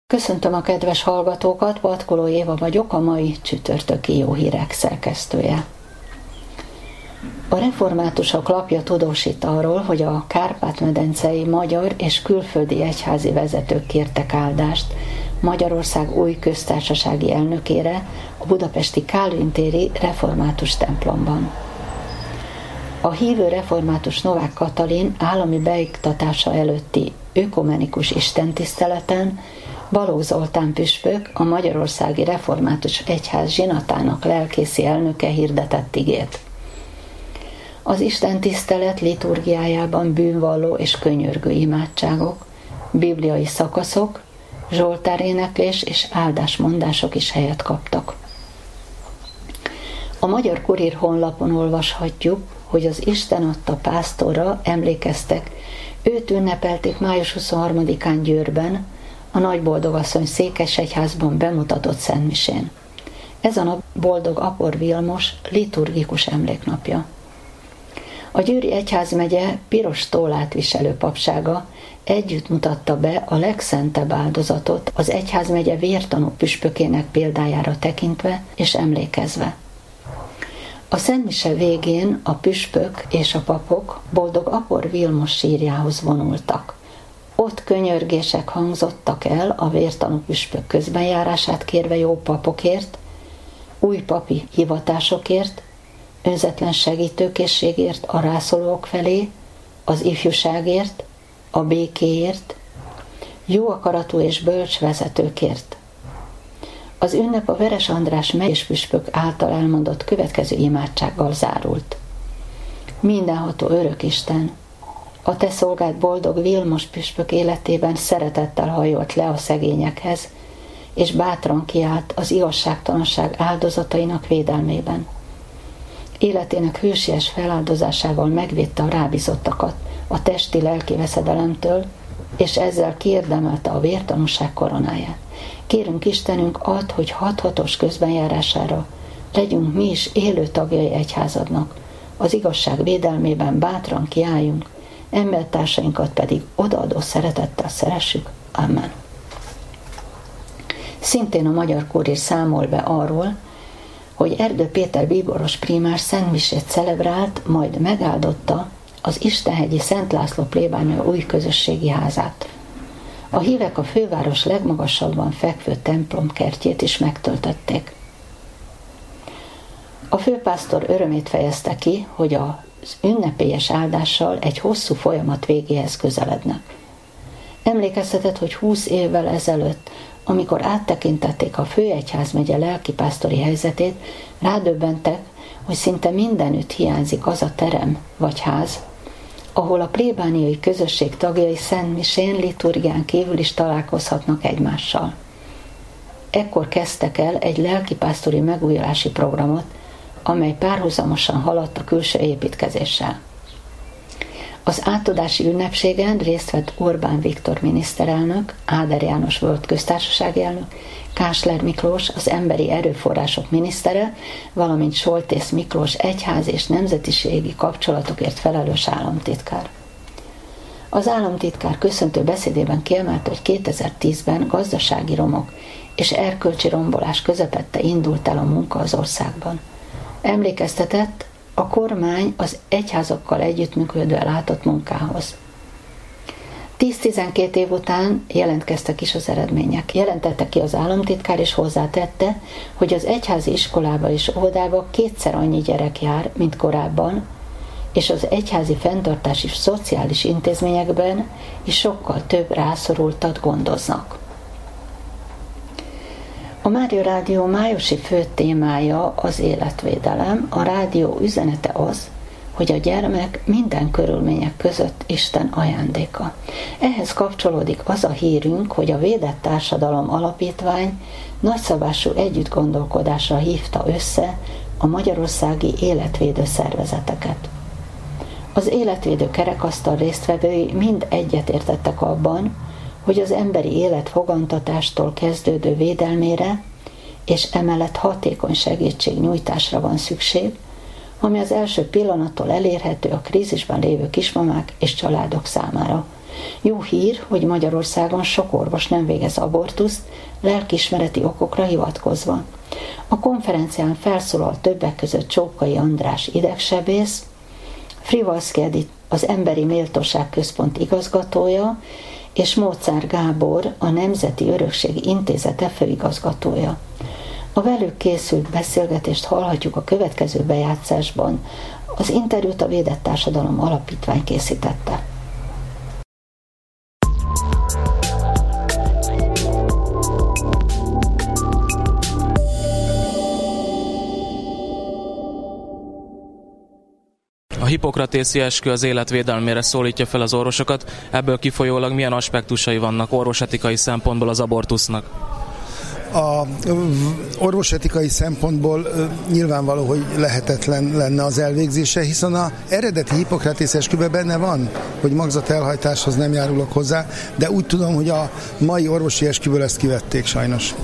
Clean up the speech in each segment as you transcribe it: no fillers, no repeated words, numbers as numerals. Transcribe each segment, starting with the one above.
Köszöntöm a kedves hallgatókat, Vatkoló Éva vagyok, a mai csütörtöki Jó Hírek szerkesztője. A Reformátusok lapja tudósít arról, hogy a kárpát-medencei magyar és külföldi egyházi vezetők kértek áldást Magyarország új köztársasági elnökére a budapesti Kálvin téri református templomban. A hívő református Novák Katalin állami beiktatása előtti ökumenikus istentiszteleten Balogh Zoltán püspök, a Magyarországi Református Egyház zsinatának lelkészi elnöke hirdetett igét. Az istentisztelet liturgiájában bűnvalló és könyörgő imádságok, bibliai szakaszok, zsoltáréneklés és áldásmondások is helyet kaptak. A Magyar Kurír honlapon olvashatjuk, hogy az Isten adta pásztorra emlékeztek, őt ünnepelték május 23-án Győrben, a Nagyboldogasszony székesegyházban bemutatott szentmisén. Ez a nap Boldog Apor Vilmos liturgikus emléknapja. A Győri egyházmegye piros tólát viselő papsága együtt mutatta be a legszentebb áldozatot az egyházmegye vértanú püspökének példájára tekintve és emlékezve. A szentmise végén a püspök és a papok Boldog Apor Vilmos sírjához vonultak. Ott könyörgések hangzottak el a vértanú püspök közbenjárását kérve jó papokért, új papi hivatásokért, önzetlen segítőkészségért a rászorulók felé, az ifjúságért, a békéért, jó akaratú és bölcs vezetőkért. Az ünnep a Veres András megyéspüspök által elmondott következő imádsággal zárult. Mindenható Örökisten, a te szolgád Boldog Vilmos püspök életében szeretettel hajolt le a szegényekhez, és bátran kiállt az igazságtalanság áldozatainak védelmében. Életének hősies feláldozásával megvédte a rábízottakat a testi-lelki veszedelemtől, és ezzel kiérdemelte a vértanúság koronáját. Kérünk Istenünk, add, hogy hathatos közbenjárására legyünk mi is élő tagjai egyházadnak, az igazság védelmében bátran kiálljunk, embertársainkat pedig odaadó szeretettel szeressük. Amen. Szintén a Magyar Kurír számol be arról, hogy Erdő Péter bíboros prímás szentmisét celebrált, majd megáldotta az Istenhegyi Szent László plébánia új közösségi házát. A hívek a főváros legmagasabban fekvő templom kertjét is megtöltötték. A főpásztor örömét fejezte ki, hogy az ünnepélyes áldással egy hosszú folyamat végéhez közelednek. Emlékeztetett, hogy 20 évvel ezelőtt, amikor áttekintették a főegyházmegye lelkipásztori helyzetét, rádöbbentek, hogy szinte mindenütt hiányzik az a terem vagy ház, ahol a plébániai közösség tagjai szentmisén, liturgián kívül is találkozhatnak egymással. Ekkor kezdtek el egy lelkipásztori megújulási programot, amely párhuzamosan haladt a külső építkezéssel. Az átadási ünnepségen részt vett Orbán Viktor miniszterelnök, Áder János volt köztársasági elnök, Kásler Miklós, az emberi erőforrások minisztere, valamint Soltész Miklós egyház és nemzetiségi kapcsolatokért felelős államtitkár. Az államtitkár köszöntő beszédében kiemelte, hogy 2010-ben gazdasági romok és erkölcsi rombolás közepette indult el a munka az országban. Emlékeztetett a kormány az egyházakkal együttműködve látott munkához. 10-12 év után jelentkeztek is az eredmények. Jelentette ki az államtitkár, és hozzátette, hogy az egyházi iskolába és óvodába 2-szer annyi gyerek jár, mint korábban, és az egyházi fenntartási és szociális intézményekben is sokkal több rászorultat gondoznak. A Mária Rádió májusi fő témája az életvédelem. A rádió üzenete az, hogy a gyermek minden körülmények között Isten ajándéka. Ehhez kapcsolódik az a hírünk, hogy a Védett Társadalom Alapítvány nagyszabású együttgondolkodásra hívta össze a magyarországi életvédő szervezeteket. Az életvédő kerekasztal résztvevői mind egyetértettek abban, hogy az emberi élet fogantatástól kezdődő védelmére és emellett hatékony segítségnyújtásra van szükség, ami az első pillanattól elérhető a krízisben lévő kismamák és családok számára. Jó hír, hogy Magyarországon sok orvos nem végez abortuszt, lelkiismereti okokra hivatkozva. A konferencián felszólal többek között Csókai András idegsebész, Frivalszky Edith az Emberi Méltóság Központ igazgatója, és Móczár Gábor a Nemzeti Örökség Intézete főigazgatója. A velük készült beszélgetést hallhatjuk a következő bejátszásban. Az interjút a Védett Társadalom Alapítvány készítette. A hippokratészi eskü az életvédelmére szólítja fel az orvosokat, ebből kifolyólag milyen aspektusai vannak orvosetikai szempontból az abortusznak? A orvosetikai szempontból nyilvánvaló, hogy lehetetlen lenne az elvégzése, hiszen az eredeti hippokratész esküben benne van, hogy magzatelhajtáshoz nem járulok hozzá, de úgy tudom, hogy a mai orvosi esküből ezt kivették sajnos.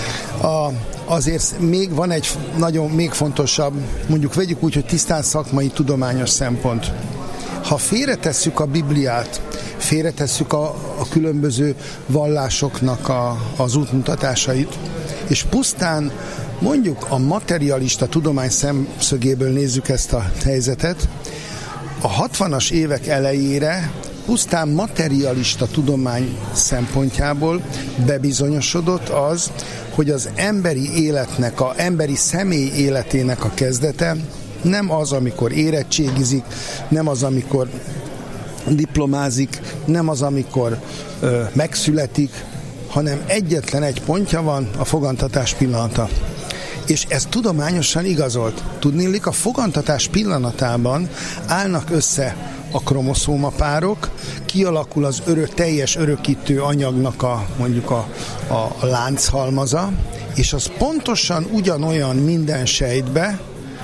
Azért még van egy nagyon még fontosabb, mondjuk vegyük úgy, hogy tisztán szakmai, tudományos szempont. Ha félretesszük a Bibliát, félretesszük a különböző vallásoknak az útmutatásait, és pusztán mondjuk a materialista tudomány szemszögéből nézzük ezt a helyzetet, a 60-as évek elejére pusztán materialista tudomány szempontjából bebizonyosodott az, hogy az emberi életnek, az emberi személy életének a kezdete nem az, amikor érettségizik, nem az, amikor diplomázik, nem az, amikor megszületik, hanem egyetlen egy pontja van, a fogantatás pillanata. És ez tudományosan igazolt. Tudniillik, a fogantatás pillanatában állnak össze a kromoszómapárok, kialakul az teljes örökítő anyagnak mondjuk a lánchalmaza, és az pontosan ugyanolyan minden sejtbe,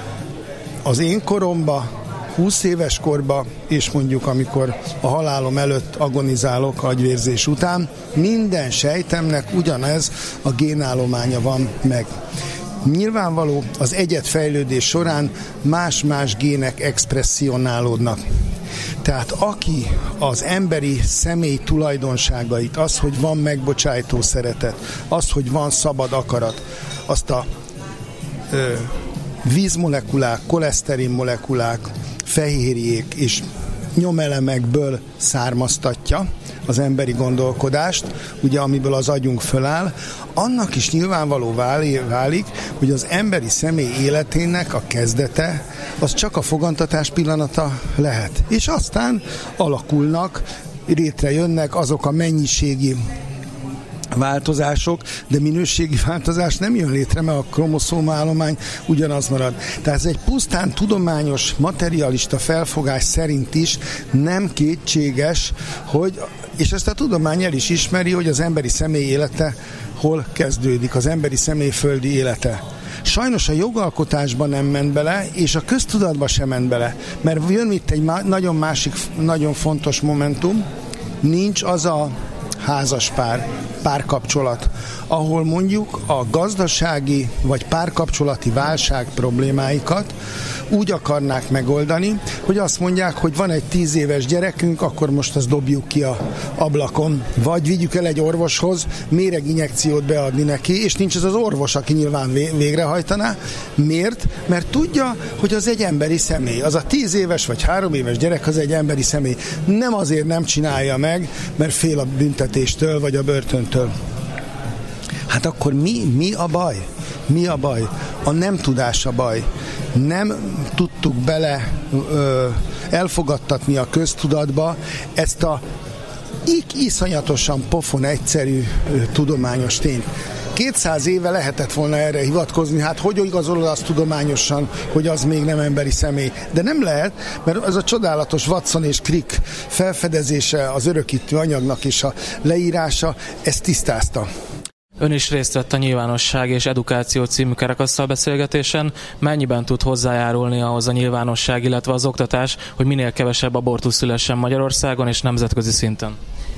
az én koromba, 20 éves korba, és mondjuk amikor a halálom előtt agonizálok agyvérzés után, minden sejtemnek ugyanez a génállománya van meg. Nyilvánvaló, az egyedfejlődés során más-más gének expresszionálódnak. Tehát aki az emberi személy tulajdonságait, az, hogy van megbocsájtó szeretet, az, hogy van szabad akarat, azt a vízmolekulák, koleszterin molekulák, fehérjék és nyomelemekből származtatja az emberi gondolkodást, ugye amiből az agyunk föláll, annak is nyilvánvaló válik, hogy az emberi személy életének a kezdete az csak a fogantatás pillanata lehet. És aztán alakulnak, létrejönnek azok a mennyiségi változások, de minőségi változás nem jön létre, mert a kromoszómaállomány ugyanaz marad. Tehát ez egy pusztán tudományos, materialista felfogás szerint is nem kétséges, hogy, és ezt a tudomány el is ismeri, hogy az emberi személy élete hol kezdődik, az emberi személy földi élete. Sajnos a jogalkotásban nem ment bele, és a köztudatba sem ment bele, mert jön itt egy nagyon fontos momentum, nincs az a házaspár, párkapcsolat, ahol mondjuk a gazdasági vagy párkapcsolati válság problémáikat úgy akarnák megoldani, hogy azt mondják, hogy van egy 10 éves gyerekünk, akkor most azt dobjuk ki a ablakon, vagy vigyük el egy orvoshoz, méreginjekciót beadni neki, és nincs ez az orvos, aki nyilván végrehajtaná. Miért? Mert tudja, hogy az egy emberi személy. Az a 10 éves vagy 3 éves gyerek az egy emberi személy. Nem azért nem csinálja meg, mert fél a büntetéstől vagy a börtöntől. Hát akkor mi a baj? Mi a baj? A nem tudás a baj. Nem tudtuk bele elfogadtatni a köztudatba ezt a iszonyatosan pofon egyszerű tudományos tényt. 200 éve lehetett volna erre hivatkozni, hát hogy igazolod azt tudományosan, hogy az még nem emberi személy. De nem lehet, mert ez a csodálatos Watson és Crick felfedezése, az örökítő anyagnak és a leírása, ezt tisztázta. Ön is részt vett a Nyilvánosság és Edukáció című kerekasztal beszélgetésen. Mennyiben tud hozzájárulni ahhoz a nyilvánosság, illetve az oktatás, hogy minél kevesebb abortusz szülessen Magyarországon és nemzetközi szinten?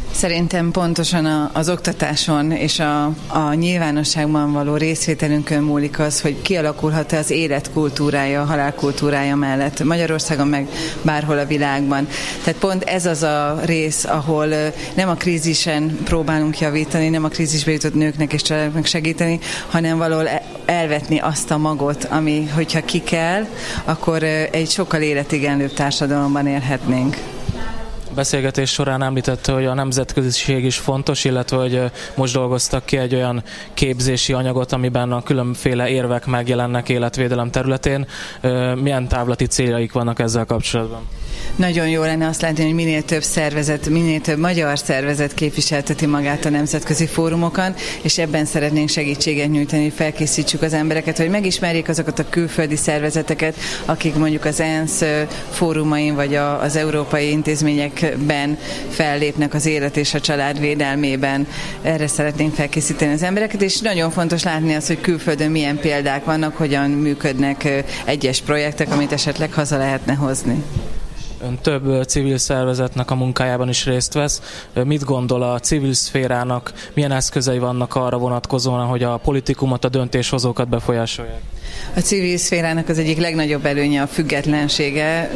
Szerintem pontosan az oktatáson és a nyilvánosságban való részvételünkön múlik az, hogy kialakulhat az életkultúrája, a halálkultúrája mellett Magyarországon, meg bárhol a világban. Tehát pont ez az a rész, ahol nem a krízisen próbálunk javítani, nem a krízisbe jutott nőknek és családoknak segíteni, hanem valahol elvetni azt a magot, ami, hogyha ki kell, akkor egy sokkal életigenlőbb társadalomban élhetnénk. Beszélgetés során említette, hogy a nemzetköziség is fontos, illetve hogy most dolgoztak ki egy olyan képzési anyagot, amiben a különféle érvek megjelennek életvédelem területén. Milyen távlati céljaik vannak ezzel kapcsolatban? Nagyon jó lenne azt látni, hogy minél több szervezet, minél több magyar szervezet képviselteti magát a nemzetközi fórumokon, és ebben szeretnénk segítséget nyújtani, hogy felkészítsük az embereket, hogy megismerjék azokat a külföldi szervezeteket, akik mondjuk az ENSZ fórumain vagy az európai intézményekben fellépnek az élet és a család védelmében. Erre szeretnénk felkészíteni az embereket, és nagyon fontos látni azt, hogy külföldön milyen példák vannak, hogyan működnek egyes projektek, amit esetleg haza lehetne hozni. Ön több civil szervezetnek a munkájában is részt vesz. Mit gondol a civil szférának, milyen eszközei vannak arra vonatkozóan, hogy a politikumot, a döntéshozókat befolyásolják? A civil szférának az egyik legnagyobb előnye a függetlensége.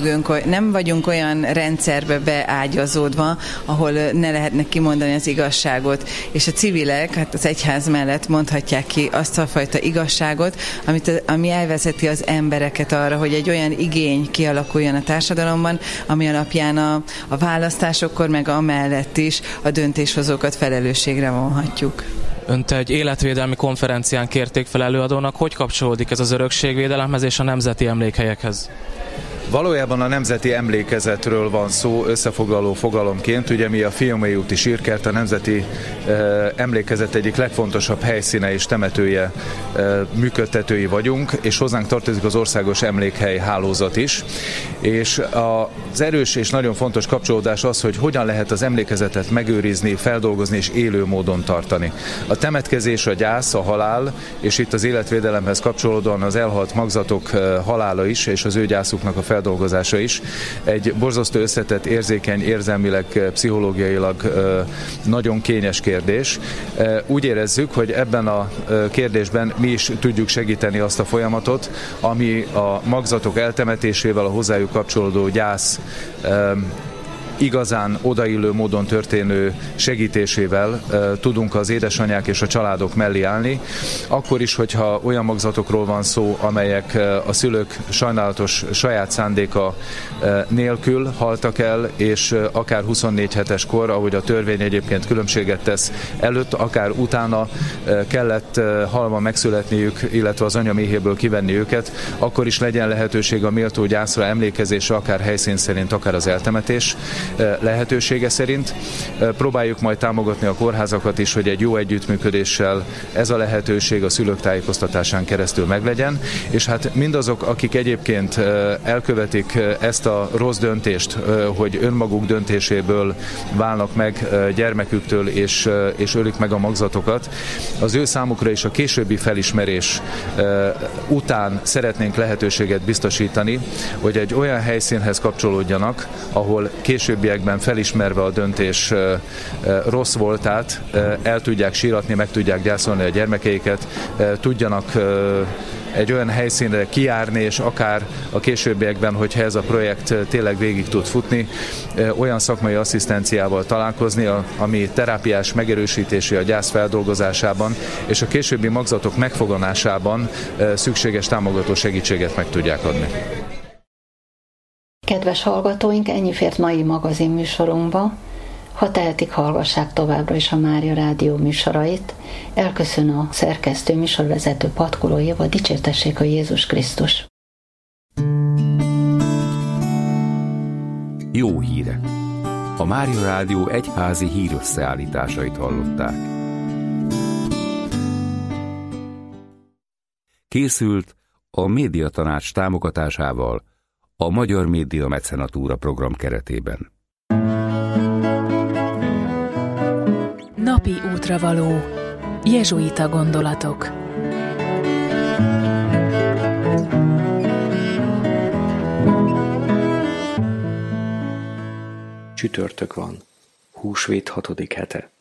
Nem vagyunk olyan rendszerbe beágyazódva, ahol ne lehetne kimondani az igazságot. És a civilek, hát az egyház mellett mondhatják ki azt a fajta igazságot, ami elvezeti az embereket arra, hogy egy olyan igény kialakuljon a társadalomban, ami alapján a választásokkor, meg amellett is a döntéshozókat felelősségre vonhatjuk. Önt egy életvédelmi konferencián kérték fel előadónak. Hogy kapcsolódik ez az örökségvédelemhez és a nemzeti emlékhelyekhez? Valójában a nemzeti emlékezetről van szó összefoglaló fogalomként. Ugye mi a Fiumei úti sírkert, a nemzeti emlékezet egyik legfontosabb helyszíne és temetője működtetői vagyunk, és hozzánk tartozik az országos emlékhely hálózat is. És az erős és nagyon fontos kapcsolódás az, hogy hogyan lehet az emlékezetet megőrizni, feldolgozni és élő módon tartani. A temetkezés, a gyász, a halál, és itt az életvédelemhez kapcsolódóan az elhalt magzatok halála is, és az ő gyászuknak a feldolgozása is egy borzasztó összetett, érzékeny, érzelmileg, pszichológiailag nagyon kényes kérdés. Úgy érezzük, hogy ebben a kérdésben mi is tudjuk segíteni azt a folyamatot, ami a magzatok eltemetésével, a hozzájuk kapcsolódó gyász igazán odaillő módon történő segítésével tudunk az édesanyák és a családok mellé állni. Akkor is, hogyha olyan magzatokról van szó, amelyek a szülők sajnálatos saját szándéka nélkül haltak el, és akár 24 hetes kor, ahogy a törvény egyébként különbséget tesz előtt, akár utána kellett halva megszületniük, illetve az anya méhéből kivenni őket, akkor is legyen lehetőség a méltó gyászra, emlékezésre, akár helyszín szerint, akár az eltemetés lehetősége szerint. Próbáljuk majd támogatni a kórházakat is, hogy egy jó együttműködéssel ez a lehetőség a szülők tájékoztatásán keresztül meglegyen, és hát mindazok, akik egyébként elkövetik ezt a rossz döntést, hogy önmaguk döntéséből válnak meg gyermeküktől, és ölik meg a magzatokat, az ő számukra is a későbbi felismerés után szeretnénk lehetőséget biztosítani, hogy egy olyan helyszínhez kapcsolódjanak, ahol későbbiekben felismerve a döntés rossz voltát, el tudják síratni, meg tudják gyászolni a gyermekeiket, tudjanak egy olyan helyszínre kijárni, és akár a későbbiekben, hogyha ez a projekt tényleg végig tud futni, olyan szakmai asszisztenciával találkozni, ami terápiás megerősítési a gyász feldolgozásában, és a későbbi magzatok megfoganásában szükséges támogató segítséget meg tudják adni. Kedves hallgatóink, ennyi fért mai magazin műsorunkba. Ha tehetik, hallgassák továbbra is a Mária Rádió műsorait. Elköszön a szerkesztő, műsorvezető Patkoló Éva. Dicsértessék a Jézus Krisztus! Jó hírek! A Mária Rádió egyházi hírösszeállításait hallották. Készült a Médiatanács támogatásával a Magyar Média Mecenatúra program keretében. Napi útravaló. Jezsuita gondolatok. Csütörtök van. Húsvét 6. hete.